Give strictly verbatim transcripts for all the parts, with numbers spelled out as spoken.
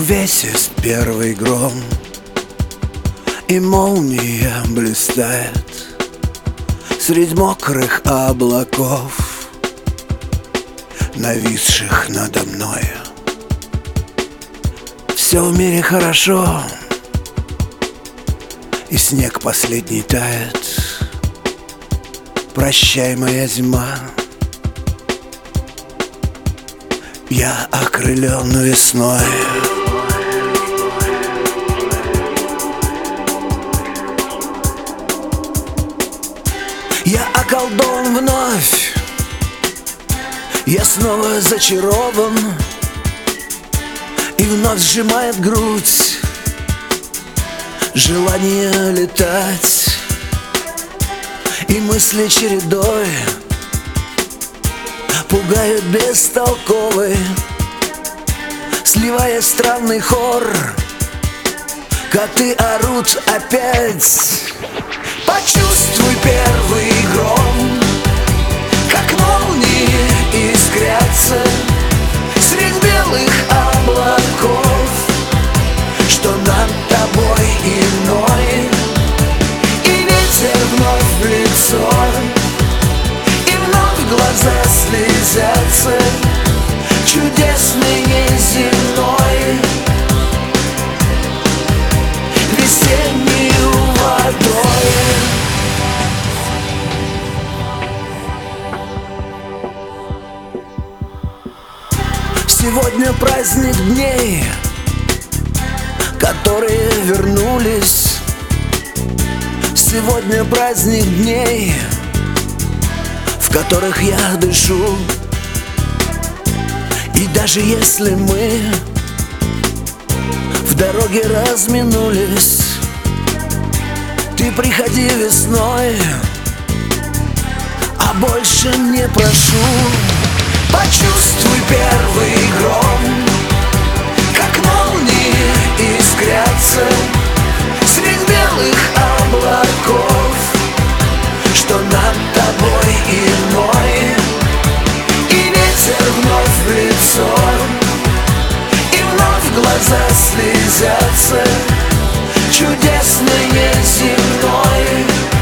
Увесист первый гром, и молния блистает средь мокрых облаков, нависших надо мною. Все в мире хорошо, и снег последний тает. Прощай, моя зима, я окрылен весной. Я околдован вновь, я снова зачарован, и вновь сжимает грудь желание летать, и мысли чередой пугают бестолковый, сливая странный хор. Коты орут опять. Почувствуй первый гром, как молнии искрятся средь белых облаков, что над тобой иной, и ветер вновь в лицо, и вновь глаза слезятся, чудесный неземной, весеннюю водой. Сегодня праздник дней, которые вернулись. Сегодня праздник дней, в которых я дышу. И даже если мы в дороге разминулись, ты приходи весной, а больше не прошу. Почувствуй первый гром, как молнии искрятся средь белых облаков, что над тобой иной, и ветер вновь в лицо, и вновь глаза слезятся, чудесный неземной,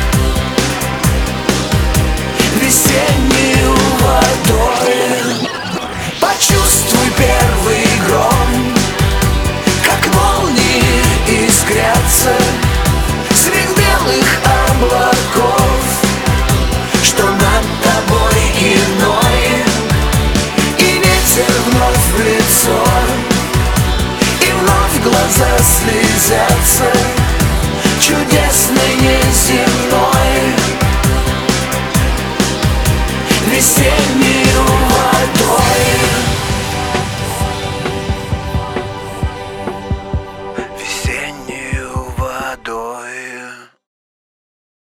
весеннюю водой. Почувствуй первый гром, как молнии искрятся средь белых облаков, что над тобой иной, и ветер вновь в лицо, и вновь глаза слезятся, чудесный неземной, весенний.